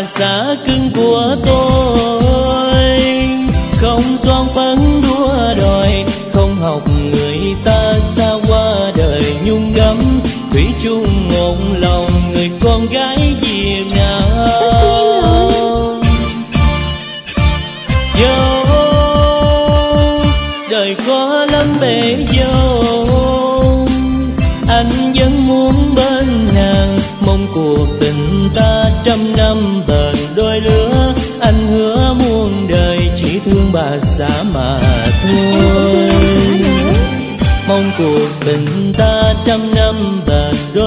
xã cưng của tôi. Không son phấn đua đòi, không học người ta xa qua đời nhung đắm, thủy chung một lòng người con gái Việt Nam. Dẫu đời khó lắm bể dâu, anh vẫn muốn bên nàng, mong cuộc tình ta trăm năm bền đôi lứa. Anh hứa muôn đời chỉ thương bà xã mà thôi, mong cuộc tình ta trăm năm bền đôi